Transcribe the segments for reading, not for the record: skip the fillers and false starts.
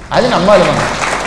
అది నమ్మాలి మనం.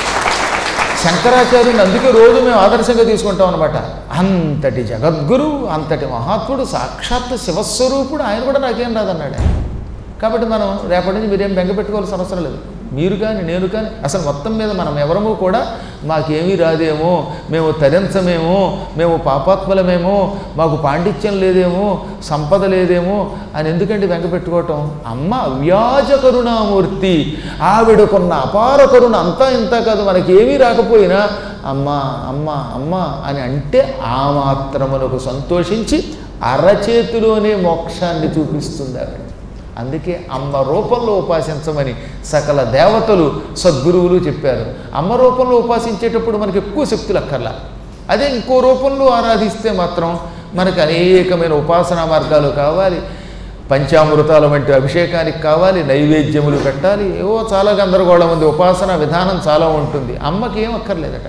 శంకరాచార్యుని అందుకే రోజు మేము ఆదర్శంగా తీసుకుంటాం అనమాట. అంతటి జగద్గురు, అంతటి మహాత్ముడు, సాక్షాత్ శివస్వరూపుడు, ఆయన కూడా నాకేం రాదన్నాడు ఆయన. కాబట్టి మనం రేపటి నుంచి మీరేం బెంగ పెట్టుకోవాల్సిన అవసరం లేదు. మీరు కానీ నేను కానీ అసలు మొత్తం మీద మనం ఎవరమూ కూడా మాకేమీ రాదేమో, మేము తరించమేమో, మేము పాపాత్మలమేమో, మాకు పాండిత్యం లేదేమో, సంపద లేదేమో అని ఎందుకంటే బెంగ పెట్టుకోవటం. అమ్మ అవ్యాజ కరుణామూర్తి, ఆవిడకున్న అపార కరుణ అంతా ఇంత కాదు. మనకేమీ రాకపోయినా అమ్మ అమ్మ అమ్మ అని అంటే ఆ మాత్రమునకు సంతోషించి అరచేతిలోనే మోక్షాన్ని చూపిస్తుంది ఆవిడ. అందుకే అమ్మ రూపంలో ఉపాసించమని సకల దేవతలు సద్గురువులు చెప్పారు. అమ్మ రూపంలో ఉపాసించేటప్పుడు మనకి ఎక్కువ శక్తులు అక్కర్లా. అదే ఇంకో రూపంలో ఆరాధిస్తే మాత్రం మనకు అనేకమైన ఉపాసనా మార్గాలు కావాలి, పంచామృతాల వంటి అభిషేకానికి కావాలి, నైవేద్యములు పెట్టాలి, ఏవో చాలా గందరగోళం ఉంది. ఉపాసనా విధానం చాలా ఉంటుంది. అమ్మకి ఏం అక్కర్లేదట.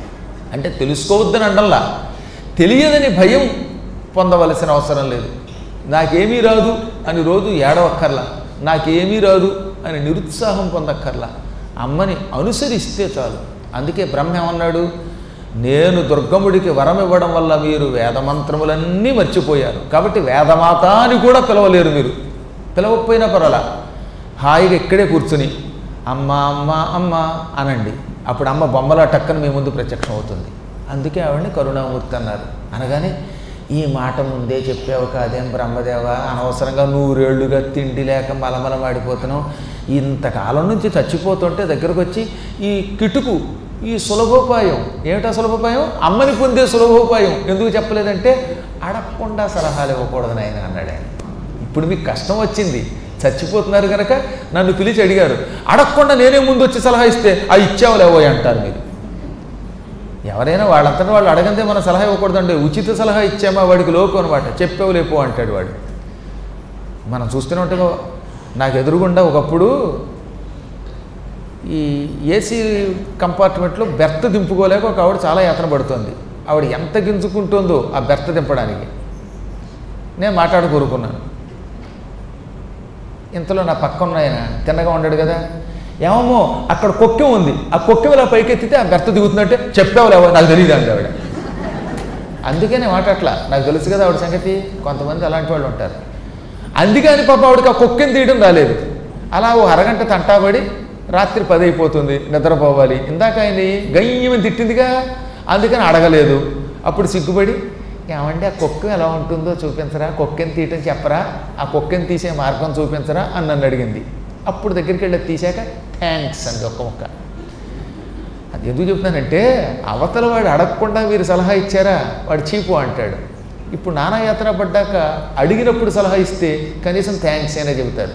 అంటే తెలుసుకోవద్దని అండల్లా, తెలియదని భయం పొందవలసిన అవసరం లేదు. నాకేమీ రాదు అని రోజు ఏడవక్కర్లా, నాకేమీ రాదు అని నిరుత్సాహం పొందక్కర్లా. అమ్మని అనుసరిస్తే చాలు. అందుకే బ్రహ్మ ఏమన్నాడు, నేను దుర్గముడికి వరం ఇవ్వడం వల్ల మీరు వేదమంత్రములన్నీ మర్చిపోయారు, కాబట్టి వేదమాత అని కూడా పిలవలేరు. మీరు పిలవకపోయినా పర్వాలా, హాయిగా ఇక్కడే కూర్చుని అమ్మ అమ్మ అమ్మ అనండి. అప్పుడు అమ్మ బొమ్మల టక్కన మీ ముందు ప్రత్యక్షం అవుతుంది. అందుకే ఆవిడని కరుణామూర్తి అన్నారు. అనగానే ఈ మాట ముందే చెప్పావు కాదేం బ్రహ్మదేవ, అనవసరంగా 100 ఏళ్ళుగా తిండి లేక మలమలమాడిపోతున్నావు, ఇంతకాలం నుంచి చచ్చిపోతుంటే దగ్గరకు వచ్చి ఈ కిటుకు, ఈ సులభోపాయం ఏమిటా సులభోపాయం, అమ్మని పొందే సులభోపాయం ఎందుకు చెప్పలేదంటే అడగకుండా సలహాలు ఇవ్వకూడదు నాయన అన్నాడు ఆయన. ఇప్పుడు మీకు కష్టం వచ్చింది, చచ్చిపోతున్నారు కనుక నన్ను పిలిచి అడిగారు, అడగకుండా నేనే ముందు వచ్చి సలహా ఇస్తే ఆ ఇచ్చావులేవో అంటారు మీరు. ఎవరైనా వాళ్ళంతటా వాళ్ళు అడగందే మనం సలహా ఇవ్వకూడదండి. ఉచిత సలహా ఇచ్చామా వాడికి లోకు అనమాట. చెప్పావు లేపో అంటాడు వాడు. మనం చూస్తూనే ఉంటాం. నాకు ఎదురుగుండా ఒకప్పుడు ఈ ఏసీ కంపార్ట్మెంట్లో బెర్త్ దింపుకోలేక ఒక ఆవిడ చాలా యాతన పడుతుంది. ఆవిడ ఎంత గింజుకుంటుందో ఆ బెర్త్ దింపడానికి. నేను కోరుకున్నాను. ఇంతలో నా పక్కన ఆయన తిన్నగా ఉన్నాడు కదా, ఏమో అక్కడ కొక్కెం ఉంది, ఆ కొక్కెం ఇలా పైకెత్తితే ఆ బెర్త దిగుతున్నట్టే చెప్పావులేవో నాకు తెలియదు అండి ఆవిడ. అందుకే నేను మాట్లాడట్లా, నాకు తెలుసు కదా ఆవిడ సంగతి. కొంతమంది అలాంటి వాళ్ళు ఉంటారు. అందుకని పాప ఆవిడకి ఆ కొక్కెం తీయడం రాలేదు. అలా ఓ అరగంట తంటాబడి రాత్రి 10 అయిపోతుంది, నిద్రపోవాలి. ఇందాక ఆయన గయ్యమని తిట్టిందిగా, అందుకని అడగలేదు. అప్పుడు సిగ్గుపడి ఏమంటే ఆ కొక్కెం ఎలా ఉంటుందో చూపించరా, కొక్కెం తీయటం చెప్పరా, ఆ కొక్కెం తీసే మార్గం చూపించరా అని నన్ను అడిగింది. అప్పుడు దగ్గరికి వెళ్ళి తీసాక థ్యాంక్స్ అండి ఒక్క మొక్క. అది ఎందుకు చెప్తున్నానంటే అవతల వాడు అడగకుండా మీరు సలహా ఇచ్చారా వాడు చీపు అంటాడు. ఇప్పుడు నానాయాత్ర పడ్డాక అడిగినప్పుడు సలహా ఇస్తే కనీసం థ్యాంక్స్ అయినా చెబుతారు.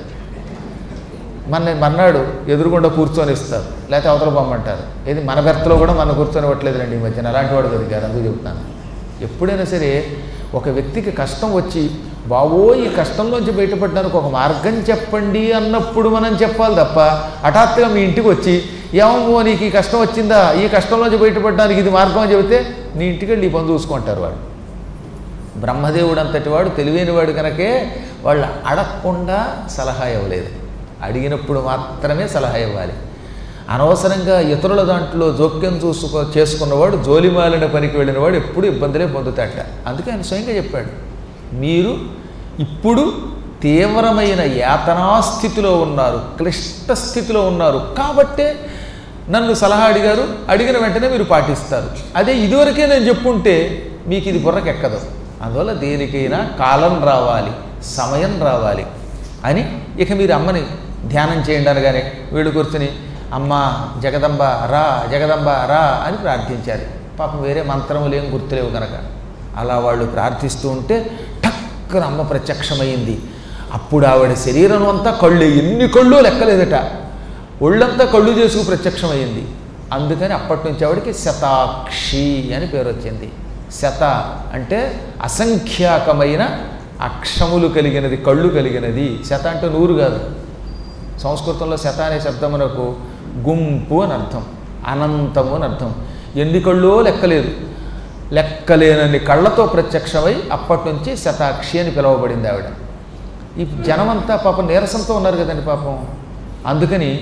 మన్నాడు ఎదురుగుండా కూర్చొని ఇస్తారు, లేకపోతే అవతల బొమ్మంటారు. ఇది మన బెర్తలో కూడా మన కూర్చొని ఇవ్వట్లేదులేండి ఈ మధ్యన. అలాంటి వాడు దొరికారు. అందుకు చెబుతాను, ఎప్పుడైనా సరే ఒక వ్యక్తికి కష్టం వచ్చి బావో ఈ కష్టంలోంచి బయటపడడానికి ఒక మార్గం చెప్పండి అన్నప్పుడు మనం చెప్పాలి తప్ప హఠాత్తుగా మీ ఇంటికి వచ్చి ఏమో నీకు ఈ కష్టం వచ్చిందా, ఈ కష్టంలోంచి బయటపడడానికి ఇది మార్గం అని చెబితే నీ ఇంటికి వెళ్ళి ఈ పని చూసుకుంటారు వాడు. బ్రహ్మదేవుడు అంతటి వాడు తెలివైనవాడు కనుకే వాళ్ళు అడగకుండా సలహా ఇవ్వలేదు. అడిగినప్పుడు మాత్రమే సలహా ఇవ్వాలి. అనవసరంగా ఇతరుల దాంట్లో జోక్యం చేసుకున్నవాడు, జోలిమాలిన పనికి వెళ్ళినవాడు ఎప్పుడు ఇబ్బందులే పొందుతాట. అందుకే ఆయన స్వయంగా చెప్పాడు, మీరు ఇప్పుడు తీవ్రమైన యాతనాస్థితిలో ఉన్నారు, క్లిష్ట స్థితిలో ఉన్నారు, కాబట్టే నన్ను సలహా అడిగారు, అడిగిన వెంటనే మీరు పాటిస్తారు. అదే ఇదివరకే నేను చెప్పుంటే మీకు ఇది బుర్రకెక్కదు. అందువల్ల దేనికైనా కాలం రావాలి, సమయం రావాలి అని ఇక మీరు అమ్మని ధ్యానం చేయండి అనగానే వీళ్ళు కూర్చుని అమ్మ జగదంబ రా, జగదంబ రా అని ప్రార్థించారు. పాపం వేరే మంత్రములు ఏం గుర్తులేవు కనుక అలా వాళ్ళు ప్రార్థిస్తూ ఉంటే టక్కున అమ్మ ప్రత్యక్షమైంది. అప్పుడు ఆవిడ శరీరం అంతా కళ్ళు, ఎన్ని కళ్ళు లెక్కలేదట, ఒళ్ళంతా కళ్ళు చేసుకు ప్రత్యక్షమైంది. అందుకని అప్పటి నుంచి ఆవిడకి శతాక్షి అని పేరు వచ్చింది. శత అంటే అసంఖ్యాకమైన అక్షములు కలిగినది, కళ్ళు కలిగినది. శత అంటే 100 కాదు. సంస్కృతంలో శత అనే శబ్దమునకు గుంపు అని అర్థం, అనంతము అని అర్థం. ఎన్ని కళ్ళో లెక్కలేదు, లెక్కలేనన్ని కళ్ళతో ప్రత్యక్షమై అప్పటి నుంచి శతాక్షి అని పిలువబడింది ఆవిడ. ఈ జనమంతా పాపం నీరసంతో ఉన్నారు కదండి పాపం. అందుకని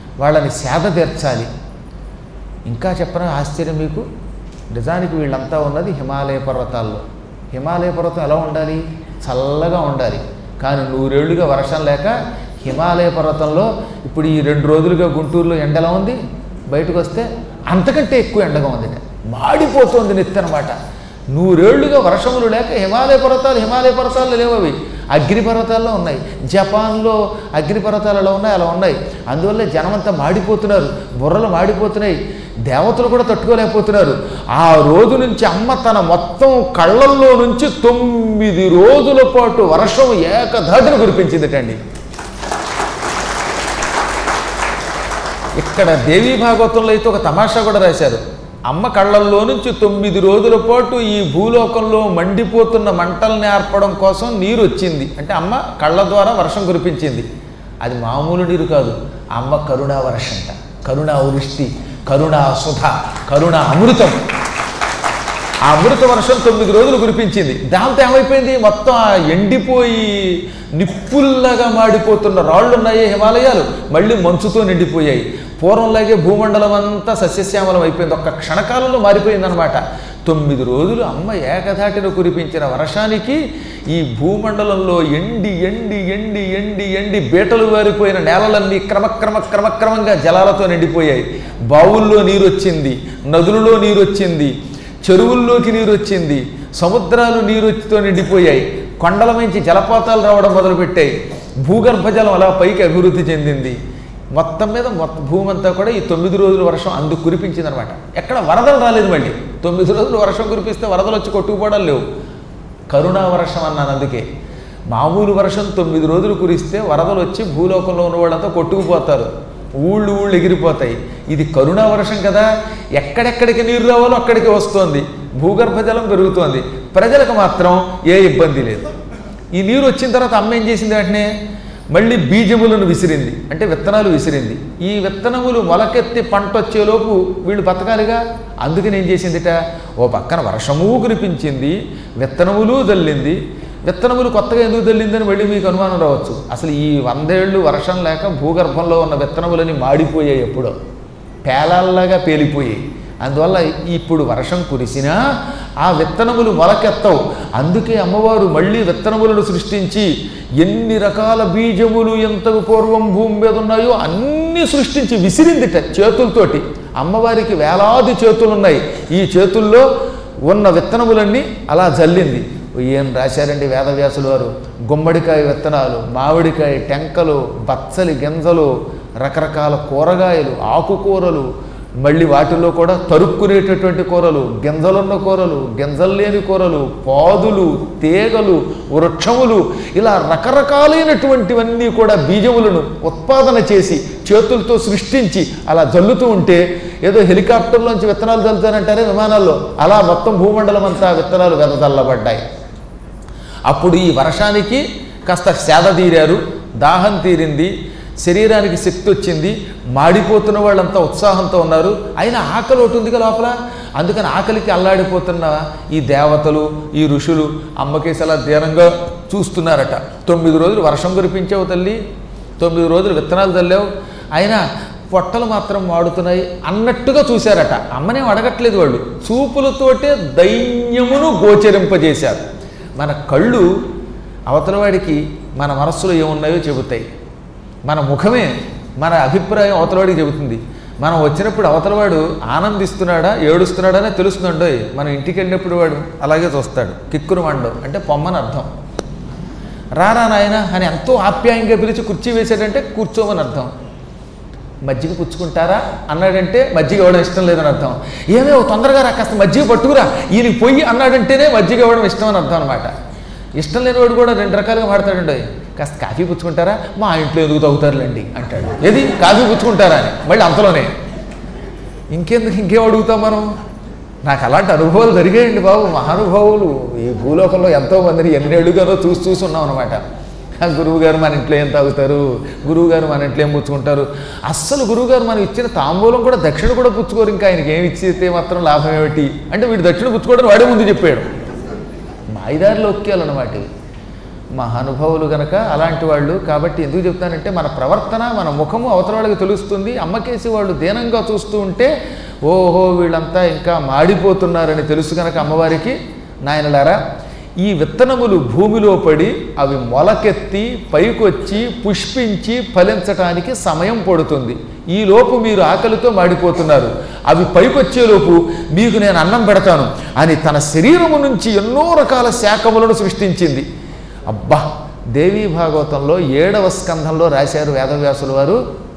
వాళ్ళని సేద తీర్చాలి. ఇంకా చెప్పిన ఆశ్చర్యం మీకు, నిజానికి వీళ్ళంతా ఉన్నది హిమాలయ పర్వతాల్లో. హిమాలయ పర్వతం ఎలా ఉండాలి? చల్లగా ఉండాలి. కానీ 100 ఏళ్లుగా వర్షం లేక హిమాలయ పర్వతంలో ఇప్పుడు ఈ 2 రోజులుగా గుంటూరులో ఎండ ఎలా ఉంది, బయటకు వస్తే అంతకంటే ఎక్కువ ఎండగా ఉంది, మాడిపోతుంది నెత్తనమాట. 100 ఏళ్లుగా వర్షములు లేక హిమాలయ పర్వతాలు లేవు, అవి అగ్నిపర్వతాల్లో ఉన్నాయి. జపాన్లో అగ్నిపర్వతాలు ఎలా ఉన్నాయి అలా ఉన్నాయి. అందువల్ల జనమంతా మాడిపోతున్నారు, బుర్రలు మాడిపోతున్నాయి, దేవతలు కూడా తట్టుకోలేకపోతున్నారు. ఆ రోజు నుంచి అమ్మ తన మొత్తం కళ్ళల్లో నుంచి 9 రోజుల పాటు వర్షం ఏకధాటిని కురిపించిందిటండి. ఇక్కడ దేవీ భాగవతంలో అయితే ఒక తమాషా కూడా రాశారు. అమ్మ కళ్ళల్లో నుంచి 9 రోజుల పాటు ఈ భూలోకంలో మండిపోతున్న మంటల్ని ఆర్పడం కోసం నీరు వచ్చింది. అంటే అమ్మ కళ్ళ ద్వారా వర్షం కురిపించింది. అది మామూలు నీరు కాదు, అమ్మ కరుణా వర్షంట, కరుణా వృష్టి, కరుణా సుధ, కరుణా అమృతం. ఆ అమృత వర్షం 9 రోజులు కురిపించింది. దాంతో ఏమైపోయింది, మొత్తం ఆ ఎండిపోయి నిప్పుల్లాగా మాడిపోతున్న రాళ్ళు ఉన్నాయి హిమాలయాలు, మళ్ళీ మంచుతో నిండిపోయాయి. పూర్వంలాగే భూమండలం అంతా సస్యశ్యామలం అయిపోయింది, ఒక్క క్షణకాలంలో మారిపోయిందనమాట. 9 రోజులు అమ్మ ఏకధాటిన కురిపించిన వర్షానికి ఈ భూమండలంలో ఎండి ఎండి ఎండి ఎండి ఎండి బీటలు వారిపోయిన నేలలన్నీ క్రమక్రమంగా జలాలతో నిండిపోయాయి. బావుల్లో నీరు వచ్చింది, నదులలో నీరు వచ్చింది, చెరువుల్లోకి నీరు వచ్చింది, సముద్రాలు నీరుతో నిండిపోయాయి, కొండల నుంచి జలపాతాలు రావడం మొదలుపెట్టాయి, భూగర్భ జలం అలా పైకి అభివృద్ధి చెందింది. మొత్తం మీద భూమి అంతా కూడా ఈ 9 రోజుల వర్షం అందుకు కురిపించింది అనమాట. ఎక్కడ వరదలు రాలేదు. మళ్ళీ 9 రోజులు వర్షం కురిపిస్తే వరదలు వచ్చి కొట్టుకుపోవడం లేవు. కరుణా వర్షం అన్నాను అందుకే. మామూలు వర్షం 9 రోజులు కురిస్తే వరదలు వచ్చి భూలోకంలో ఉన్న వాళ్ళంతా కొట్టుకుపోతారు, ఊళ్ళు ఎగిరిపోతాయి. ఇది కరుణా వర్షం కదా, ఎక్కడెక్కడికి నీరు రావాలో అక్కడికి వస్తోంది, భూగర్భ జలం పెరుగుతోంది, ప్రజలకు మాత్రం ఏ ఇబ్బంది లేదు. ఈ నీరు వచ్చిన తర్వాత అమ్మ ఏం చేసింది, వెంటనే మళ్ళీ బీజములను విసిరింది, అంటే విత్తనాలు విసిరింది. ఈ విత్తనములు మొలకెత్తి పంట వచ్చేలోపు వీళ్ళు బతకాలిగా. అందుకని ఏం చేసిందిట, ఓ పక్కన వర్షము కురిపించింది, విత్తనములు జల్లింది. విత్తనములు కొత్తగా ఎందుకు జల్లిందని మళ్ళీ మీకు అనుమానం రావచ్చు. అసలు ఈ 100 ఏళ్ళు వర్షం లేక భూగర్భంలో ఉన్న విత్తనములని మాడిపోయాయి, ఎప్పుడో పేలాల్లాగా పేలిపోయాయి. అందువల్ల ఇప్పుడు వర్షం కురిసినా ఆ విత్తనములు మొలకెత్తవు. అందుకే అమ్మవారు మళ్ళీ విత్తనములను సృష్టించి ఎన్ని రకాల బీజములు ఎంతకు పూర్వం భూమి మీద ఉన్నాయో అన్నీ సృష్టించి విసిరిందిట చేతులతోటి. అమ్మవారికి వేలాది చేతులు ఉన్నాయి, ఈ చేతుల్లో ఉన్న విత్తనములన్నీ అలా జల్లింది. ఏం రాశారండి వేదవ్యాసులు వారు, గుమ్మడికాయ విత్తనాలు, మామిడికాయ టెంకలు, బచ్చలి గింజలు, రకరకాల కూరగాయలు, ఆకుకూరలు, మళ్ళీ వాటిల్లో కూడా తరుక్కునేటటువంటి కూరలు, గింజలున్న కూరలు, గింజలు లేని కూరలు, పాదులు, తీగలు, వృక్షములు, ఇలా రకరకాలైనటువంటివన్నీ కూడా బీజములను ఉత్పాదన చేసి చేతులతో సృష్టించి అలా జల్లుతూ ఉంటే ఏదో హెలికాప్టర్లోంచి విత్తనాలు జల్లుతారంటారే విమానాల్లో, అలా మొత్తం భూమండలం అంతా విత్తనాలు వెదజల్లబడ్డాయి. అప్పుడు ఈ వర్షానికి కాస్త సేద తీరారు, దాహం తీరింది, శరీరానికి శక్తి వచ్చింది, మాడిపోతున్న వాళ్ళంతా ఉత్సాహంతో ఉన్నారు. అయినా ఆకలి ఒకటి ఉందిగా లోపల, అందుకని ఆకలికి అల్లాడిపోతున్న ఈ దేవతలు, ఈ ఋషులు అమ్మకేసి అలా దీనంగా చూస్తున్నారట. 9 రోజులు వర్షం కురిపించావు తల్లి, 9 రోజులు విత్తనాలు చల్లావు, అయినా పొట్టలు మాత్రం మాడుతున్నాయి అన్నట్టుగా చూశారట. అమ్మనేం అడగట్లేదు, వాళ్ళు చూపులతోటే దైన్యమును గోచరింపజేశారు. మన కళ్ళు అవతలవాడికి మన మనస్సులో ఏమున్నాయో చెబుతాయి, మన ముఖమే మన అభిప్రాయం అవతలవాడికి చెబుతుంది. మనం వచ్చినప్పుడు అవతలవాడు ఆనందిస్తున్నాడా ఏడుస్తున్నాడనే తెలుస్తుందండో. మనం ఇంటికి వెళ్ళినప్పుడు వాడు అలాగే చూస్తాడు, కిక్కురు మండం అంటే పొమ్మని అర్థం. రారా నాయన అని ఎంతో ఆప్యాయంగా పిలిచి కుర్చీ వేసాడంటే కూర్చోమని అర్థం. మజ్జిగ పుచ్చుకుంటారా అన్నాడంటే మజ్జిగ ఇవ్వడం ఇష్టం లేదని అర్థం. ఏమేమో తొందరగా రా, కాస్త మజ్జిగ పట్టుకురా, ఈయనకి పొయ్యి అన్నాడంటేనే మజ్జిగ ఇవ్వడం ఇష్టం అని అర్థం అనమాట. ఇష్టం లేనివాడు కూడా 2 రకాలుగా మాడతాడండి. కాస్త కాఫీ పుచ్చుకుంటారా, మా ఇంట్లో ఎందుకు తాగుతారులేండి అంటాడు. ఏది కాఫీ పుచ్చుకుంటారా అని మళ్ళీ అంతలోనే. ఇంకేం అడుగుతాం మనం. నాకు అలాంటి అనుభవాలు జరిగాయండి బాబు, మహానుభావులు ఈ భూలోకంలో ఎంతోమందిని ఎన్నేళ్ళుగానో చూసి ఉన్నాం అనమాట. గురువుగారు మన ఇంట్లో ఏం తాగుతారు, గురువుగారు మన ఇంట్లో ఏం పుచ్చుకుంటారు. అస్సలు గురువుగారు మనం ఇచ్చిన తాంబూలం కూడా దక్షిణ కూడా పుచ్చుకోరు. ఇంకా ఆయనకి ఏమి ఇచ్చితే మాత్రం లాభం ఏమిటి అంటే వీడు దక్షిణ పుచ్చుకోవడం వాడే ముందు చెప్పాడు. మాయిదారిలో ఒక్కేయాలన్నమాట. మహానుభావులు గనక అలాంటి వాళ్ళు. కాబట్టి ఎందుకు చెప్తానంటే మన ప్రవర్తన, మన ముఖము అవతల వాళ్ళకి తెలుస్తుంది. అమ్మకేసి వాళ్ళు దీనంగా చూస్తూ ఉంటే ఓహో వీళ్ళంతా ఇంకా మాడిపోతున్నారని తెలుసు కనుక అమ్మవారికి, నాయనలారా ఈ విత్తనములు భూమిలో పడి అవి మొలకెత్తి పైకొచ్చి పుష్పించి ఫలించటానికి సమయం పడుతుంది. ఈలోపు మీరు ఆకలితో మాడిపోతున్నారు, అవి పైకొచ్చేలోపు మీకు నేను అన్నం పెడతాను అని తన శరీరము నుంచి ఎన్నో రకాల శాఖములను సృష్టించింది. అబ్బా, దేవీ భాగవతంలో 7వ స్కంధంలో రాశారు వేదవ్యాసుల వారు.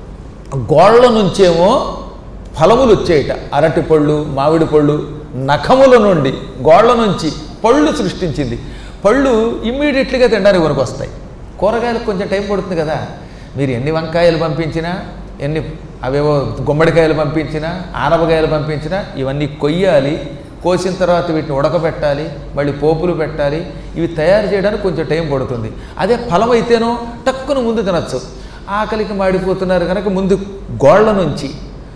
గోళ్ల నుంచేమో ఫలములు వచ్చేయట, అరటి పళ్ళు, మామిడి పళ్ళు. నఖముల నుండి గోళ్ల నుంచి పళ్ళు సృష్టించింది. పళ్ళు ఇమ్మీడియట్లీగా తినడానికి వరకు వస్తాయి. కూరగాయలకు కొంచెం టైం పడుతుంది కదా. మీరు ఎన్ని వంకాయలు పంపించినా, ఎన్ని అవేవో గుమ్మడికాయలు పంపించినా, ఆనపకాయలు పంపించినా ఇవన్నీ కొయ్యాలి. కోసిన తర్వాత వీటిని ఉడకబెట్టాలి, మళ్ళీ పోపులు పెట్టాలి. ఇవి తయారు చేయడానికి కొంచెం టైం పడుతుంది. అదే ఫలం అయితేనో టక్కున ముందు తినచ్చు. ఆకలికి మాడిపోతున్నారు కనుక ముందు గోళ్ల నుంచి,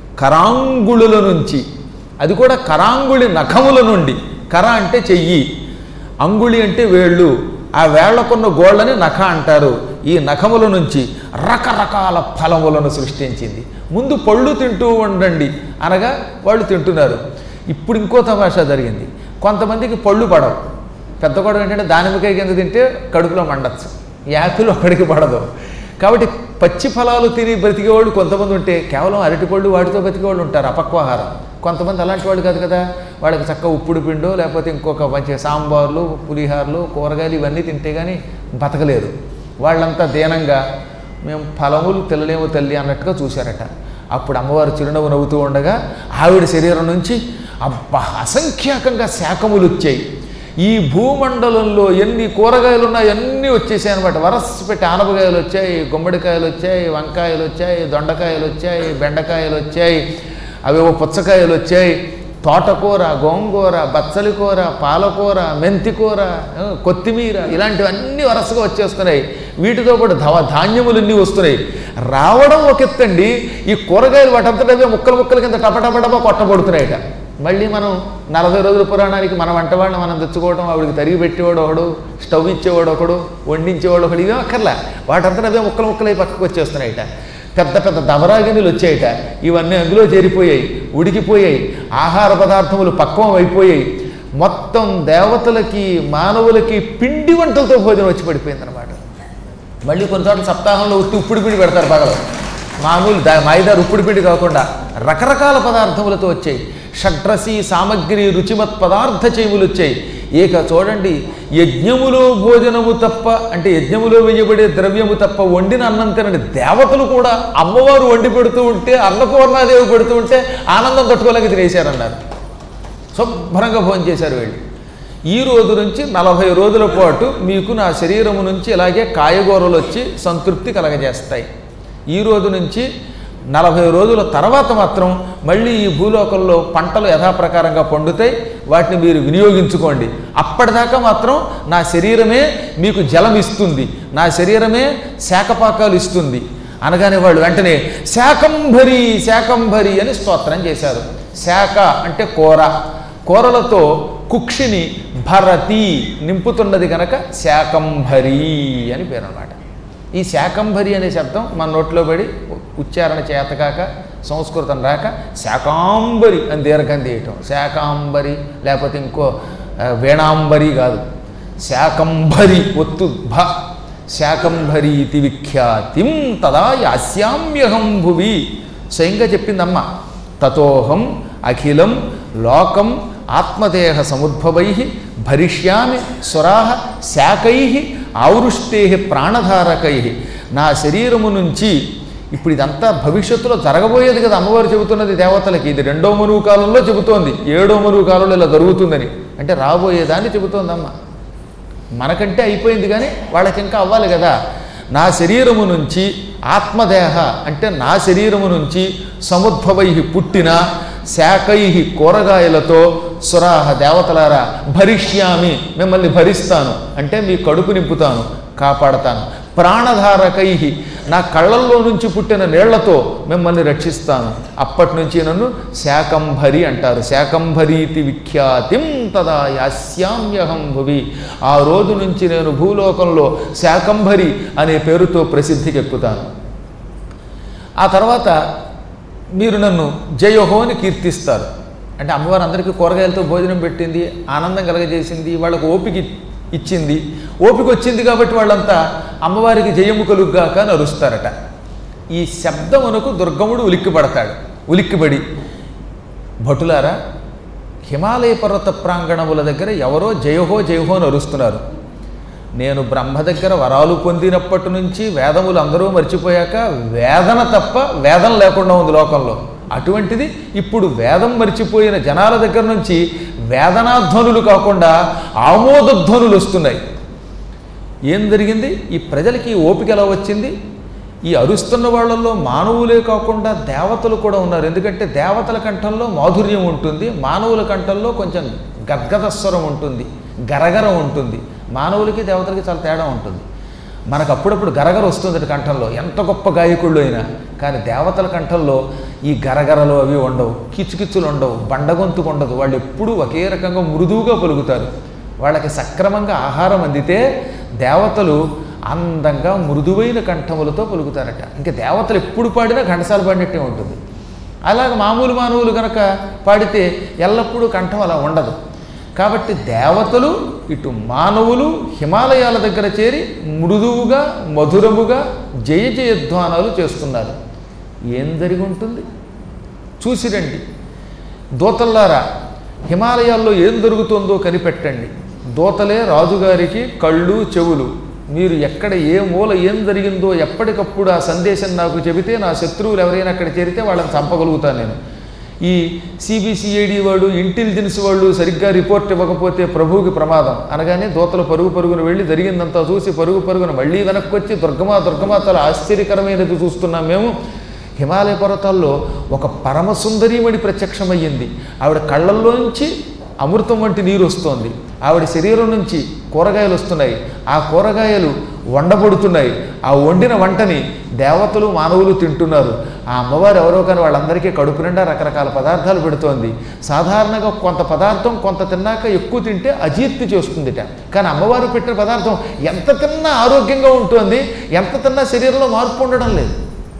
కరాంగుళుల నుంచి, అది కూడా కరాంగుళి నఖముల నుండి. కర అంటే చెయ్యి, అంగుళి అంటే వేళ్ళు. ఆ వేళ్లకున్న గోళ్ళని నఖ అంటారు. ఈ నఖముల నుంచి రకరకాల ఫలములను సృష్టించింది. ముందు పళ్ళు తింటూ ఉండండి అనగా వాళ్ళు తింటున్నారు. ఇప్పుడు ఇంకో తమాషా జరిగింది. కొంతమందికి పళ్ళు పడవు. పెద్ద గొడవ ఏంటంటే దానిమ్మకాయ కింద తింటే కడుపులో మండచ్చు, యాపిల్ ఒకడికి పడదు. కాబట్టి పచ్చి ఫలాలు తిని బ్రతికేవాళ్ళు కొంతమంది ఉంటే, కేవలం అరటిపళ్ళు వాటితో బ్రతికేవాళ్ళు ఉంటారు, అపక్వాహారం. కొంతమంది అలాంటి వాళ్ళు కాదు కదా, వాళ్ళకి చక్క ఉప్పుడు పిండో లేకపోతే ఇంకొక మంచి సాంబార్లు, పులిహార్లు, కూరగాయలు ఇవన్నీ తింటే కానీ బతకలేరు. వాళ్ళంతా దీనంగా మేము ఫలములు తినలేము తల్లి అన్నట్టుగా చూశారట. అప్పుడు అమ్మవారు చిరునవ్వు నవ్వుతూ ఉండగా ఆవిడ శరీరం నుంచి అబ్బా అసంఖ్యాకంగా శాఖములు వచ్చాయి. ఈ భూమండలంలో ఎన్ని కూరగాయలు ఉన్నాయో అన్నీ వచ్చేసాయి అనమాట. వరస పెట్టి ఆనపకాయలు వచ్చాయి, గుమ్మడికాయలు వచ్చాయి, వంకాయలు వచ్చాయి, దొండకాయలు వచ్చాయి, బెండకాయలు వచ్చాయి, అవేవో పుచ్చకాయలు వచ్చాయి, తోటకూర, గోంగూర, బచ్చలి కూర, పాలకూర, మెంతికూర, కొత్తిమీర ఇలాంటివన్నీ వరసగా వచ్చేస్తున్నాయి. వీటితో పాటు ధాన్యములన్నీ వస్తున్నాయి. రావడం ఒక ఎత్తండి, ఈ కూరగాయలు వాటంతటవే ముక్కలు ముక్కల కింద టపటపటపా కొట్టబడుతున్నాయట. మళ్ళీ మనం 40 రోజుల పురాణానికి మన వంటవాడిని మనం తెచ్చుకోవడం, ఆవిడికి తరిగి పెట్టేవాడు ఒకడు, స్టవ్ ఇచ్చేవాడు ఒకడు, వండించేవాడు ఒకడు, ఇవే అక్కర్లా. వాటంతటవే ముక్కలు ముక్కలై పక్కకు వచ్చేస్తున్నాయట. పెద్ద పెద్ద దబరాగినులు వచ్చాయట. ఇవన్నీ అందులో చేరిపోయాయి, ఉడికిపోయాయి. ఆహార పదార్థములు పక్వం అయిపోయాయి. మొత్తం దేవతలకి మానవులకి పిండి వంటలతో భోజనం వచ్చి పడిపోయిందనమాట. మళ్ళీ కొన్ని చోట్ల సప్తాహంలో ఉప్పుడు పిండి పెడతారు పగలు. మామూలు మైదారు ఉప్పుడు పిండి కాకుండా రకరకాల పదార్థములతో వచ్చాయి. షడ్రసి సామగ్రి రుచిమత్ పదార్థ చేములు వచ్చాయి. ఏక చూడండి, యజ్ఞములో భోజనము తప్ప, అంటే యజ్ఞములో వేయబడే ద్రవ్యము తప్ప వండిన అన్నం తినని దేవతలు కూడా అమ్మవారు వండి పెడుతూ ఉంటే, అన్నపూర్ణాదేవి పెడుతూ ఉంటే ఆనందం తట్టుకోలేక తినేశారన్నారు. శుభ్రంగా భోజనం చేశారు వీళ్ళు. ఈ రోజు నుంచి 40 రోజుల పాటు మీకు నా శరీరము నుంచి ఇలాగే కాయగూరలు వచ్చి సంతృప్తి కలగజేస్తాయి. ఈ రోజు నుంచి 40 రోజుల తర్వాత మాత్రం మళ్ళీ ఈ భూలోకంలో పంటలు యథాప్రకారంగా పండుతాయి. వాటిని మీరు వినియోగించుకోండి. అప్పటిదాకా మాత్రం నా శరీరమే మీకు జలం ఇస్తుంది, నా శరీరమే శాఖపాకాలు ఇస్తుంది అనగానే వాళ్ళు వెంటనే శాకంభరి శాకంభరి అని స్తోత్రం చేశారు. శాఖ అంటే కూర, కూరలతో కుక్షిని భరతి నింపుతున్నది కనుక శాకంభరి అని పేరు అన్నమాట. ఈ శాకంభరి అనే శబ్దం మన నోట్లో పడి ఉచ్చారణ చేతకాక, సంస్కృతం రాక శాకాంబరి అని దీర్ఘం తీయటం. శాకాంబరి లేకపోతే ఇంకో వేణాంబరి కాదు, శాకంభరి ఒత్తు భ. శాకంభరి ఇది విఖ్యాతిం తదా యాస్యామ్యహం భువి. స్వయంగా చెప్పిందమ్మ. తతోహం అఖిలం లోకం ఆత్మదేహ సముద్భవై భరిష్యామి సురాహ శాకై ఆవృష్టే ప్రాణధారకై. నా శరీరము నుంచి ఇప్పుడు ఇదంతా భవిష్యత్తులో జరగబోయేది కదా అమ్మవారు చెబుతున్నది దేవతలకి. ఇది 2వ మనువు కాలంలో చెబుతోంది, 7వ మనువు కాలంలో ఇలా జరుగుతుందని. అంటే రాబోయేదాన్ని చెబుతోందమ్మ. మనకంటే అయిపోయింది కానీ వాళ్ళకి ఇంకా అవ్వాలి కదా. నా శరీరము నుంచి ఆత్మదేహ అంటే నా శరీరము నుంచి సముద్భవై పుట్టిన శాకై కూరగాయలతో సురాహ దేవతలారా భరిష్యామి మిమ్మల్ని భరిస్తాను అంటే మీ కడుపు నింపుతాను, కాపాడతాను. ప్రాణధారకై, నా కళ్ళల్లో నుంచి పుట్టిన నీళ్లతో మిమ్మల్ని రక్షిస్తాను. అప్పటి నుంచి నన్ను శాకంభరి అంటారు. శాకంభరీతి విఖ్యాతిం తదా యాస్యామ్యహం భువి. ఆ రోజు నుంచి నేను భూలోకంలో శాకంభరి అనే పేరుతో ప్రసిద్ధికి ఎక్కుతాను. ఆ తర్వాత మీరు నన్ను జయోహో అని కీర్తిస్తారు. అంటే అమ్మవారు అందరికీ కూరగాయలతో భోజనం పెట్టింది, ఆనందం కలగజేసింది, వాళ్ళకు ఓపిక ఇచ్చింది. ఓపిక వచ్చింది కాబట్టి వాళ్ళంతా అమ్మవారికి జయము కలుగ్గాక అని అరుస్తారట. ఈ శబ్దమునకు దుర్గముడు ఉలిక్కిపడతాడు. ఉలిక్కిపడి, భటులారా, హిమాలయ పర్వత ప్రాంగణముల దగ్గర ఎవరో జయహో జయహో అని అరుస్తున్నారు. నేను బ్రహ్మ దగ్గర వరాలు పొందినప్పటి నుంచి వేదములు అందరూ మర్చిపోయాక వేదన తప్ప వేదం లేకుండా ఉంది లోకంలో. అటువంటిది ఇప్పుడు వేదం మర్చిపోయిన జనాల దగ్గర నుంచి వేదనాధ్వనులు కాకుండా ఆమోదధ్వనులు వస్తున్నాయి. ఏం జరిగింది? ఈ ప్రజలకి ఓపిక ఎలా వచ్చింది? ఈ అరుస్తున్న వాళ్ళల్లో మానవులే కాకుండా దేవతలు కూడా ఉన్నారు. ఎందుకంటే దేవతల కంఠంలో మాధుర్యం ఉంటుంది, మానవుల కంఠంలో కొంచెం గద్గదస్వరం ఉంటుంది, గరగరం ఉంటుంది. మానవులకి దేవతలకి చాలా తేడా ఉంటుంది. మనకు అప్పుడప్పుడు గరగర వస్తుంది కంఠంలో, ఎంత గొప్ప గాయకుళ్ళు అయినా. కానీ దేవతల కంఠంలో ఈ గరగరలు అవి ఉండవు, కిచుకిచ్చులు ఉండవు, బండగొంతుకు ఉండదు. వాళ్ళు ఎప్పుడూ ఒకే రకంగా మృదువుగా పలుకుతారు. వాళ్ళకి సక్రమంగా ఆహారం అందితే దేవతలు అందంగా మృదువైన కంఠములతో పలుకుతారట. ఇంకా దేవతలు ఎప్పుడు పాడినా ఘంటసాల పాడినట్టే ఉంటుంది. అలాగే మానవులు కనుక పాడితే ఎల్లప్పుడూ కంఠం అలా ఉండదు. కాబట్టి దేవతలు ఇటు మానవులు హిమాలయాల దగ్గర చేరి మృదువుగా మధురముగా జయ జయధ్వానాలు చేస్తున్నారు. ఏం జరిగి ఉంటుంది చూసిరండి. దూతల్లారా, హిమాలయాల్లో ఏం జరుగుతుందో కనిపెట్టండి. దూతలే రాజుగారికి కళ్ళు చెవులు. మీరు ఎక్కడ ఏ మూల ఏం జరిగిందో ఎప్పటికప్పుడు ఆ సందేశం నాకు చెబితే నా శత్రువులు ఎవరైనా అక్కడ చేరితే వాళ్ళని చంపగలుగుతాను నేను. ఈ సిబిసిఐడి వాళ్ళు, ఇంటెలిజెన్స్ వాళ్ళు సరిగ్గా రిపోర్ట్ ఇవ్వకపోతే ప్రభువుకి ప్రమాదం అనగానే దూతలు పరుగున వెళ్ళి జరిగిందంతా చూసి పరుగున మళ్ళీ వెనక్కి వచ్చి దుర్గమా చాలా ఆశ్చర్యకరమైనది చూస్తున్నాం మేము. హిమాలయ పర్వతాల్లో ఒక పరమసుందరీమణి ప్రత్యక్షమయ్యింది. ఆవిడ కళ్ళల్లోంచి అమృతం వంటి నీరు వస్తోంది. ఆవిడ శరీరం నుంచి కూరగాయలు వస్తున్నాయి. ఆ కూరగాయలు వండబడుతున్నాయి. ఆ వండిన వంటని దేవతలు మానవులు తింటున్నారు. ఆ అమ్మవారు ఎవరో కానీ వాళ్ళందరికీ కడుపు నిండా రకరకాల పదార్థాలు పెడుతోంది. సాధారణంగా కొంత పదార్థం కొంత తిన్నాక ఎక్కువ తింటే అజీర్తి చేస్తుందిట. కానీ అమ్మవారు పెట్టిన పదార్థం ఎంత తిన్నా ఆరోగ్యంగా ఉంటుంది, ఎంత తిన్నా శరీరంలో మార్పు ఉండడం లేదు.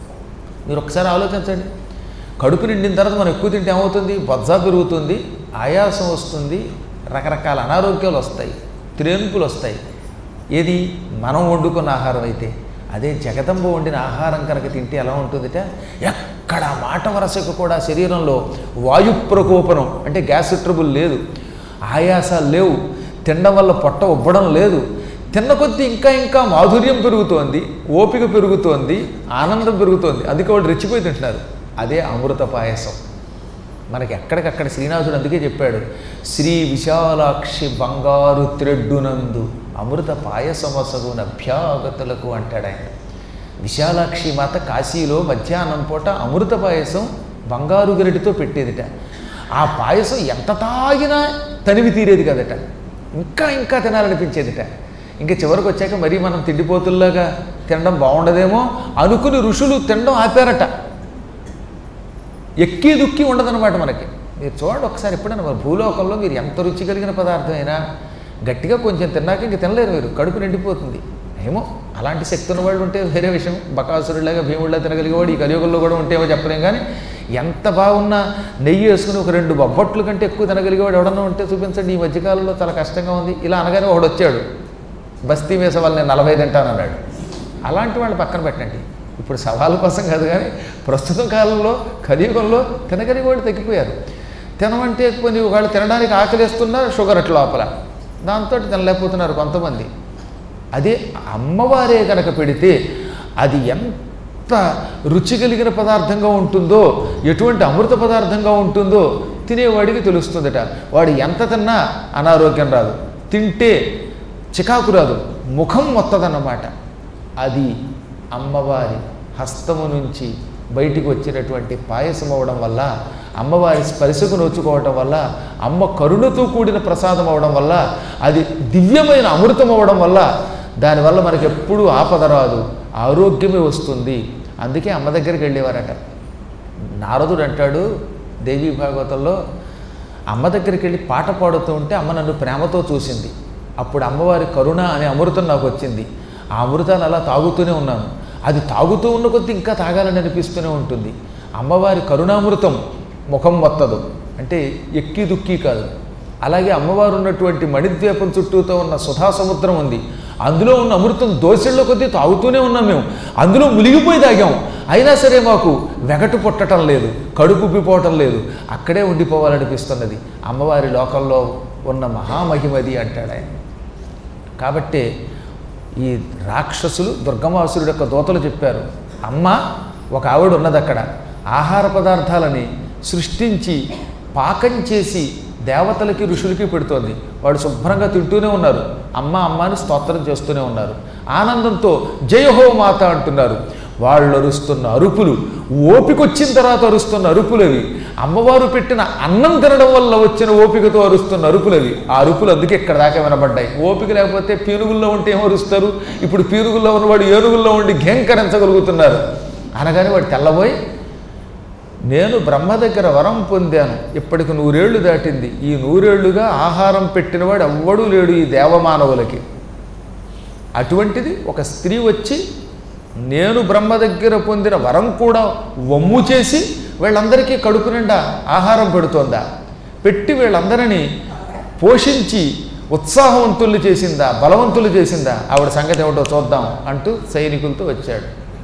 మీరు ఒకసారి ఆలోచించండి. కడుపు నిండిన తర్వాత మనం ఎక్కువ తింటే ఏమవుతుంది? బొజ్జా పెరుగుతుంది, ఆయాసం వస్తుంది, రకరకాల అనారోగ్యాలు వస్తాయి, త్రేన్పులు వస్తాయి. ఏది మనం వండుకున్న ఆహారం అయితే. అదే జగదంబ వండిన ఆహారం కనుక తింటే ఎలా ఉంటుందిట? ఎక్కడ మాట వరసకు కూడా శరీరంలో వాయు ప్రకోపనం అంటే గ్యాస్ ట్రబుల్ లేదు, ఆయాసాలు లేవు, తినడం వల్ల పొట్ట ఉబ్బడం లేదు. తిన్న కొద్దీ ఇంకా మాధుర్యం పెరుగుతోంది, ఓపిక పెరుగుతోంది, ఆనందం పెరుగుతోంది. అందుకే వాళ్ళు రెచ్చిపోయి తింటున్నారు. అదే అమృత పాయసం. మనకి ఎక్కడికక్కడ శ్రీనాథుడు అందుకే చెప్పాడు, శ్రీ విశాలాక్షి బంగారు త్రెడ్డునందు అమృత పాయసమసగున అభ్యాగతులకు అంటాడు ఆయన. విశాలాక్షి మాత కాశీలో మధ్యాహ్నం పూట అమృత పాయసం బంగారు గరిటితో పెట్టేదిట. ఆ పాయసం ఎంత తాగినా తనివి తీరేది కదట, ఇంకా తినాలనిపించేదిట. ఇంకా చివరికి వచ్చాక మరీ మనం తిండిపోతుల్లాగా తినడం బాగుండదేమో అనుకుని ఋషులు తినడం ఆపారట. ఎక్కి దుక్కి ఉండదన్నమాట మనకి. మీరు చూడండి ఒకసారి ఎప్పుడైనా మన భూలోకంలో మీరు ఎంత రుచి కలిగిన పదార్థం అయినా గట్టిగా కొంచెం తిన్నాక ఇంక తినలేరు, మీరు కడుపు నిండిపోతుంది. ఏమో అలాంటి శక్తి ఉన్నవాళ్ళు ఉంటే వేరే విషయం. బకాసురులాగా భీముడిలా తినగలిగేవాడు ఈ కలియుగంలో కూడా ఉంటేమో చెప్పలేం. కానీ ఎంత బాగున్నా నెయ్యి వేసుకుని ఒక 2 బొబ్బట్లు కంటే ఎక్కువ తినగలిగేవాడు ఎవడన్నా ఉంటే చూపించండి. ఈ మధ్యకాలంలో చాలా కష్టంగా ఉంది. ఇలా అనగానే ఒకడు వచ్చాడు, బస్తీ వేసే వాళ్ళు నేను 40 తింటానన్నాడు. అలాంటి వాళ్ళు పక్కన పెట్టండి. ఇప్పుడు సవాలు కోసం కాదు, కానీ ప్రస్తుతం కాలంలో కలియుగంలో తినగలిగేవాడు తగ్గిపోయారు. తినమంటే కొన్ని వాళ్ళు తినడానికి ఆకలిస్తున్నా షుగర్ అట్లా లోపల, దాంతో తినలేకపోతున్నారు కొంతమంది. అదే అమ్మవారే కనుక పెడితే అది ఎంత రుచి కలిగిన పదార్థంగా ఉంటుందో, ఎటువంటి అమృత పదార్థంగా ఉంటుందో తినేవాడికి తెలుస్తుందట. వాడు ఎంత తిన్నా అనారోగ్యం రాదు, తింటే చికాకు రాదు, ముఖం మొత్తదన్నమాట. అది అమ్మవారి హస్తము నుంచి బయటికి వచ్చినటువంటి పాయసం అవడం వల్ల, అమ్మవారి స్పర్శకు నోచుకోవటం వల్ల, అమ్మ కరుణతో కూడిన ప్రసాదం అవడం వల్ల, అది దివ్యమైన అమృతం అవడం వల్ల దానివల్ల మనకి ఎప్పుడూ ఆపద రాదు, ఆరోగ్యమే వస్తుంది. అందుకే అమ్మ దగ్గరికి వెళ్ళేవారట. నారదుడు అంటాడు దేవీ భాగవతంలో, అమ్మ దగ్గరికి వెళ్ళి పాట పాడుతూ ఉంటే అమ్మ నన్ను ప్రేమతో చూసింది. అప్పుడు అమ్మవారి కరుణ అనే అమృతం నాకు వచ్చింది. ఆ అమృతాన్ని అలా తాగుతూనే ఉన్నాను. అది తాగుతూ ఉన్న కొద్దీ ఇంకా తాగాలని అనిపిస్తూనే ఉంటుంది. అమ్మవారి కరుణామృతం ముఖం వత్తదు, అంటే ఎక్కి దుక్కి కాదు. అలాగే అమ్మవారు ఉన్నటువంటి మణిద్వీపం చుట్టూతో ఉన్న సుధా సముద్రం ఉంది. అందులో ఉన్న అమృతం దోశల్లో కొద్దీ తాగుతూనే ఉన్నాం మేము. అందులో మునిగిపోయి తాగాం. అయినా సరే మాకు వెగటు పుట్టడం లేదు, కడుపు ఉబ్బిపోవటం లేదు, అక్కడే ఉండిపోవాలనిపిస్తున్నది. అమ్మవారి లోకంలో ఉన్న మహామహిమది అంటాడు ఆయన. కాబట్టే ఈ రాక్షసులు దుర్గమాసురుడు యొక్క దూతలు చెప్పారు, అమ్మ ఒక ఆవిడ ఉన్నది అక్కడ, ఆహార పదార్థాలని సృష్టించి పాకం చేసి దేవతలకి ఋషులకి పెడుతోంది. వాడు శుభ్రంగా తింటూనే ఉన్నారు, అమ్మ అమ్మ అని స్తోత్రం చేస్తూనే ఉన్నారు. ఆనందంతో జయహో మాత అంటున్నారు. వాళ్ళు అరుస్తున్న అరుపులు, ఓపికొచ్చిన తర్వాత అరుస్తున్న అరుపులవి, అమ్మవారు పెట్టిన అన్నం తినడం వల్ల వచ్చిన ఓపికతో అరుస్తున్న అరుపులవి. ఆ అరుపులు అందుకే ఇక్కడ దాకా వినబడ్డాయి. ఓపిక లేకపోతే పీనుగుల్లో ఉంటే ఏం అరుస్తారు? ఇప్పుడు పీనుగుల్లో ఉన్నవాడు ఏనుగుల్లో ఉండి ఘేంకరించగలుగుతున్నారు. అనగానే వాడు తెల్లబోయి, నేను బ్రహ్మ దగ్గర వరం పొందాను, ఇప్పటికి 100 ఏళ్ళు దాటింది, ఈ 100 ఏళ్ళుగా ఆహారం పెట్టినవాడు ఎవ్వడూ లేడు ఈ దేవమానవులకి. అటువంటిది ఒక స్త్రీ వచ్చి నేను బ్రహ్మ దగ్గర పొందిన వరం కూడా వమ్ము చేసి వీళ్ళందరికీ కడుపు నిండా ఆహారం పెడుతోందా, పెట్టి వీళ్ళందరినీ పోషించి ఉత్సాహవంతులు చేసిందా, బలవంతులు చేసిందా, ఆవిడ సంగతి ఏమిటో చూద్దాం అంటూ సైనికులతో వచ్చాడు.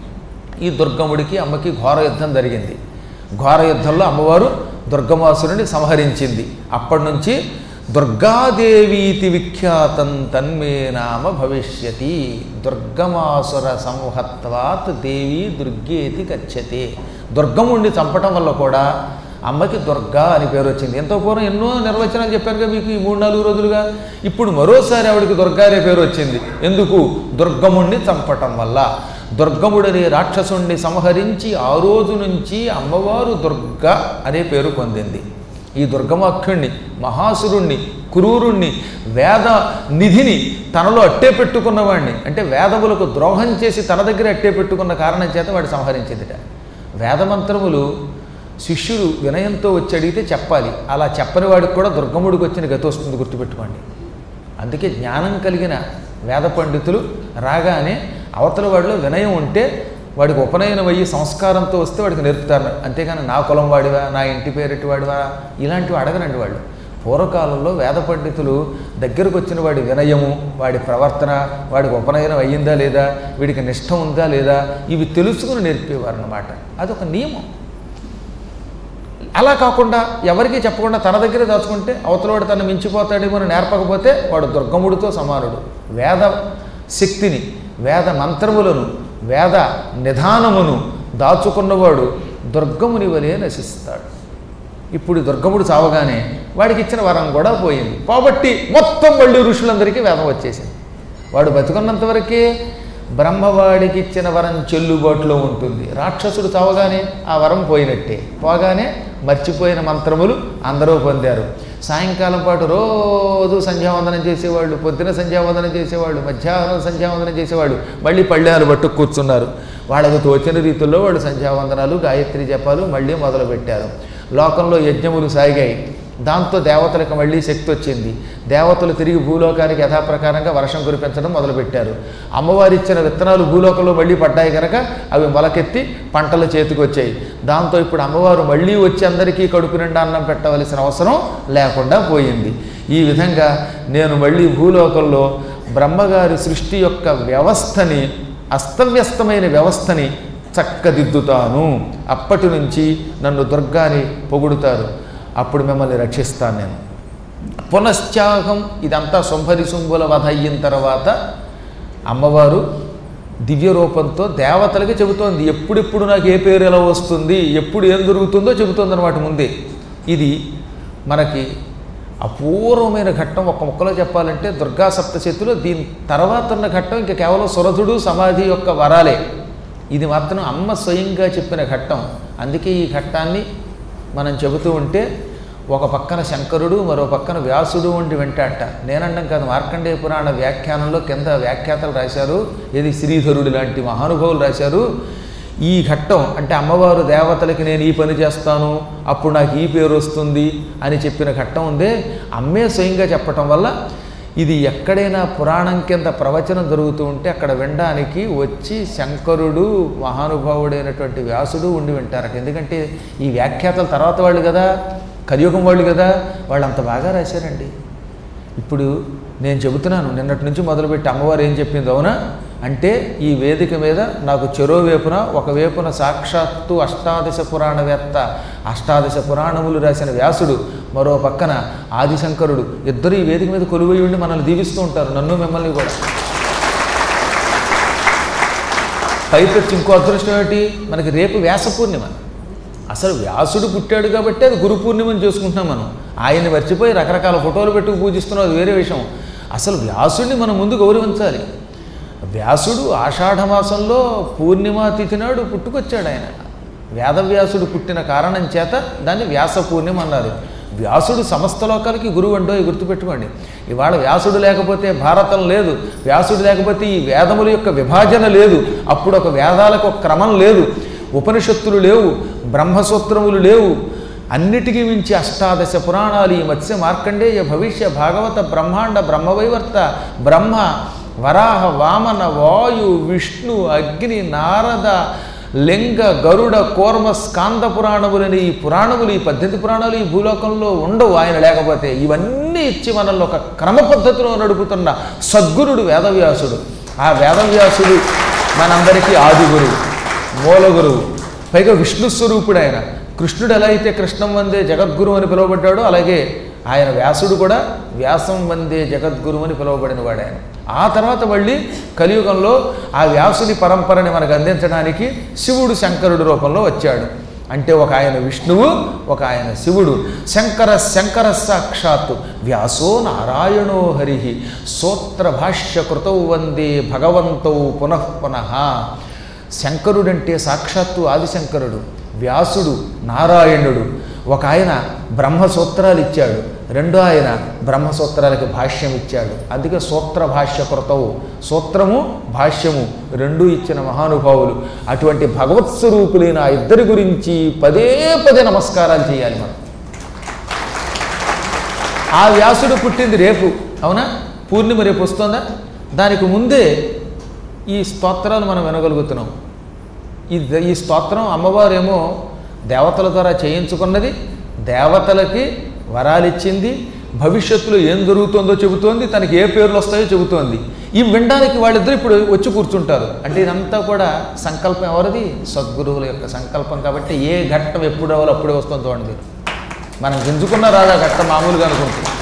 ఈ దుర్గముడికి అమ్మకి ఘోర యుద్ధం జరిగింది. ఘోర యుద్ధంలో అమ్మవారు దుర్గమాసురుని సంహరించింది. అప్పటి నుంచి దుర్గాదేవీతి విఖ్యాతం తన్మే నామ భవిష్యతి. దుర్గమాసుర సంహత్వాత్ దేవి దుర్గేతి గచ్చతే. దుర్గముడిని చంపటం వల్ల కూడా అమ్మకి దుర్గా అని పేరు వచ్చింది. ఎంతో పూర్వం ఎన్నో నిర్వచనాలు చెప్పారుగా మీకు ఈ 3-4 రోజులుగా. ఇప్పుడు మరోసారి ఆవిడికి దుర్గా అనే పేరు వచ్చింది. ఎందుకు? దుర్గముడిని చంపటం వల్ల. దుర్గముడనే రాక్షసుణ్ణి సంహరించి ఆ రోజు నుంచి అమ్మవారు దుర్గా అనే పేరు పొందింది. ఈ దుర్గమాఖ్యుణ్ణి, మహాసురుణ్ణి, క్రూరుణ్ణి, వేద నిధిని తనలో అట్టే పెట్టుకున్నవాడిని, అంటే వేదములకు ద్రోహం చేసి తన దగ్గర అట్టే పెట్టుకున్న కారణం చేత వాడు సంహరించిందిట. వేదమంత్రములు శిష్యులు వినయంతో వచ్చి అడిగితే చెప్పాలి. అలా చెప్పని వాడికి కూడా దుర్గముడికి వచ్చిన గతి వస్తుంది, గుర్తుపెట్టుకోండి. అందుకే జ్ఞానం కలిగిన వేద పండితులు రాగానే అవతల వాడిలో వినయం ఉంటే వాడికి ఉపనయనం అయ్యి సంస్కారంతో వస్తే వాడికి నేర్పుతారు. అంతేగాని నా కులం వాడివా, నా ఇంటి పేరెట్టి వాడివా, ఇలాంటివి అడగనండి వాళ్ళు. పూర్వకాలంలో వేద పండితులు దగ్గరకు వచ్చిన వాడి వినయము, వాడి ప్రవర్తన, వాడికి ఉపనయనం అయ్యిందా లేదా, వీడికి నిష్ఠ ఉందా లేదా, ఇవి తెలుసుకుని నేర్పేవారు అన్నమాట. అదొక నియమం. అలా కాకుండా ఎవరికీ చెప్పకుండా తన దగ్గరే దాచుకుంటే అవతలవాడు తను మించిపోతాడేమో అని నేర్పకపోతే వాడు దుర్గముడితో సమానుడు. వేద శక్తిని, వేద మంత్రములను, వేద నిధానమును దాచుకున్నవాడు దుర్గముని వలె నశిస్తాడు. ఇప్పుడు దుర్గముడు చావగానే వాడికి ఇచ్చిన వరం కూడా పోయింది. కాబట్టి మొత్తం మళ్ళీ ఋషులందరికీ వేదం వచ్చేసింది. వాడు బతుకున్నంత వరకే బ్రహ్మవాడికి ఇచ్చిన వరం చెల్లుబాటులో ఉంటుంది. రాక్షసుడు చావగానే ఆ వరం పోయినట్టే. పోగానే మర్చిపోయిన మంత్రములు అందరూ పొందారు. సాయంకాలం పాటు రోజు సంధ్యావందనం చేసేవాళ్ళు, పొద్దున సంధ్యావందనం చేసేవాళ్ళు, మధ్యాహ్నం సంధ్యావందనం చేసేవాళ్ళు మళ్ళీ పళ్ళేలు పట్టు కూర్చున్నారు. వాళ్ళకు తోచిన రీతుల్లో వాళ్ళు సంధ్యావందనాలు, గాయత్రి జపాలు మళ్ళీ మొదలుపెట్టారు. లోకంలో యజ్ఞములు సాగాయి. దాంతో దేవతలకు మళ్ళీ శక్తి వచ్చింది. దేవతలు తిరిగి భూలోకానికి యథాప్రకారంగా వర్షం కురిపించడం మొదలుపెట్టారు. అమ్మవారు ఇచ్చిన విత్తనాలు భూలోకంలో మళ్ళీ పడ్డాయి కనుక అవి మొలకెత్తి పంటలు చేతికి వచ్చాయి. దాంతో ఇప్పుడు అమ్మవారు మళ్ళీ వచ్చి అందరికీ కడుపు నిండా అన్నం పెట్టవలసిన అవసరం లేకుండా పోయింది. ఈ విధంగా నేను మళ్ళీ భూలోకంలో బ్రహ్మగారి సృష్టి యొక్క వ్యవస్థని, అస్తవ్యస్తమైన వ్యవస్థని చక్కదిద్దుతాను. అప్పటి నుంచి నన్ను దుర్గాని పొగుడుతారు. అప్పుడు మిమ్మల్ని రక్షిస్తాను నేను. పునశ్చాహం. ఇదంతా శుంభరి శుంభుల వధ అయిన తర్వాత అమ్మవారు దివ్య రూపంతో దేవతలకి చెబుతోంది. ఎప్పుడెప్పుడు నాకు ఏ పేరు ఎలా వస్తుంది, ఎప్పుడు ఏం జరుగుతుందో చెబుతోంది అన్నమాట ముందే. ఇది మనకి అపూర్వమైన ఘట్టం. ఒక్క ముక్కలో చెప్పాలంటే దుర్గా సప్తశతిలో దీని తర్వాత ఉన్న ఘట్టం ఇంకా కేవలం సురథుడు సమాధి యొక్క వరాలే. ఇది మాత్రం అమ్మ స్వయంగా చెప్పిన ఘట్టం. అందుకే ఈ ఘట్టాన్ని మనం చెబుతూ ఉంటే ఒక పక్కన శంకరుడు మరో పక్కన వ్యాసుడు ఉండి వెంటాట. నేనండం కాదు, మార్కండేయ పురాణ వ్యాఖ్యానంలో కింద వ్యాఖ్యాతలు రాశారు, ఇది శ్రీధరుడు లాంటి మహానుభావులు రాశారు. ఈ ఘట్టం అంటే అమ్మవారు దేవతలకి నేను ఈ పని చేస్తాను అప్పుడు నాకు ఈ పేరు వస్తుంది అని చెప్పిన ఘట్టం ఉందే, అమ్మే స్వయంగా చెప్పటం వల్ల ఇది ఎక్కడైనా పురాణం కింద ప్రవచనం జరుగుతూ ఉంటే అక్కడ వినడానికి వచ్చి శంకరుడు మహానుభావుడైనటువంటి వ్యాసుడు ఉండి వింటారట. ఎందుకంటే ఈ వ్యాఖ్యాతలు తర్వాత వాళ్ళు కదా, కలియుగం వాళ్ళు కదా, వాళ్ళు అంత బాగా రాశారండి. ఇప్పుడు నేను చెబుతున్నాను, నిన్నటి నుంచి మొదలుపెట్టి అమ్మవారు ఏం చెప్పింది అవునా అంటే, ఈ వేదిక మీద నాకు చెరోవేపున ఒకవేపున సాక్షాత్తు అష్టాదశ పురాణవేత్త, అష్టాదశ పురాణములు రాసిన వ్యాసుడు, మరో పక్కన ఆదిశంకరుడు, ఇద్దరు ఈ వేదిక మీద కొలువై ఉండి మనల్ని దీవిస్తూ ఉంటారు, నన్ను మిమ్మల్ని కూడా. పైపెచ్చి ఇంకో అదృష్టం ఏమిటి, మనకి రేపు వ్యాస పూర్ణిమ. అసలు వ్యాసుడు పుట్టాడు కాబట్టి అది గురు పూర్ణిమని చేసుకుంటున్నాం మనం. ఆయన్ని మర్చిపోయి రకరకాల ఫోటోలు పెట్టుకు పూజిస్తున్నాం, అది వేరే విషయం. అసలు వ్యాసుడిని మనం ముందు గౌరవించాలి. వ్యాసుడు ఆషాఢమాసంలో పూర్ణిమా తిథి నాడు పుట్టుకొచ్చాడు. ఆయన వేదవ్యాసుడు పుట్టిన కారణం చేత దాన్ని వ్యాస పూర్ణిమ అన్నారు. వ్యాసుడు సమస్త లోకాలకి గురువు అండో గుర్తుపెట్టుకోండి. ఇవాళ వ్యాసుడు లేకపోతే భారతం లేదు, వ్యాసుడు లేకపోతే ఈ వేదముల యొక్క విభాజన లేదు, అప్పుడు ఒక వేదాలకు ఒక క్రమం లేదు, ఉపనిషత్తులు లేవు, బ్రహ్మసూత్రములు లేవు, అన్నిటికీ మించి అష్టాదశ పురాణాలు, ఈ మత్స్య మార్కండేయ భవిష్య భాగవత బ్రహ్మాండ బ్రహ్మవైవర్త బ్రహ్మ వరాహ వామన వాయు విష్ణు అగ్ని నారద లింగ గరుడ కూర్మ స్కాంద పురాణములని ఈ పురాణములు, ఈ 18 పురాణాలు ఈ భూలోకంలో ఉండవు ఆయన లేకపోతే. ఇవన్నీ ఇచ్చి మనల్ని ఒక క్రమ పద్ధతిలో నడుపుతున్న సద్గురుడు వేదవ్యాసుడు. ఆ వేదవ్యాసుడు మనందరికీ ఆది గురువు, మూల గురువు, పైగా విష్ణు స్వరూపుడు ఆయన. కృష్ణుడు ఎలా అయితే కృష్ణం వందే జగద్గురు అని పిలువబడ్డాడో అలాగే ఆయన వ్యాసుడు కూడా వ్యాసం వందే జగద్గురు అని పిలువబడిన వాడు ఆయన. ఆ తర్వాత మళ్ళీ కలియుగంలో ఆ వ్యాసుని పరంపరని మనకు అందించడానికి శివుడు శంకరుడు రూపంలో వచ్చాడు. అంటే ఒక ఆయన విష్ణువు, ఒక ఆయన శివుడు. శంకర సాక్షాత్తు వ్యాసో నారాయణో హరి సూత్ర భాష్య కృతౌ వందే భగవంతౌ పునః పునః. శంకరుడంటే సాక్షాత్తు ఆదిశంకరుడు, వ్యాసుడు నారాయణుడు. ఒక ఆయన బ్రహ్మసూత్రాలు ఇచ్చాడు, రెండో ఆయన బ్రహ్మసూత్రాలకి భాష్యం ఇచ్చాడు. అందుకే సూత్ర భాష్య కృతవు, సూత్రము భాష్యము రెండూ ఇచ్చిన మహానుభావులు. అటువంటి భగవత్ స్వరూపులైన ఆ ఇద్దరి గురించి పదే పదే నమస్కారాలు చేయాలి మనం. ఆ వ్యాసుడు పుట్టింది రేపు, అవునా? పూర్ణిమ రేపు వస్తుందా? దానికి ముందే ఈ స్తోత్రాలు మనం వినగలుగుతున్నాం. ఈ స్తోత్రం అమ్మవారేమో దేవతల ద్వారా చేయించుకున్నది, దేవతలకి వరాలిచ్చింది, భవిష్యత్తులో ఏం జరుగుతుందో చెబుతోంది, తనకి ఏ పేర్లు వస్తాయో చెబుతోంది. ఇవి వినడానికి వాళ్ళిద్దరూ ఇప్పుడు వచ్చి కూర్చుంటారు. అంటే ఇదంతా కూడా సంకల్పం ఎవరిది? సద్గురువుల యొక్క సంకల్పం. కాబట్టి ఏ ఘట్టం ఎప్పుడు రావాలో అప్పుడే వస్తుందో చూడండి. మనం గింజుకున్న రాదా ఘట్టం మామూలుగా అనుకుంటుంది.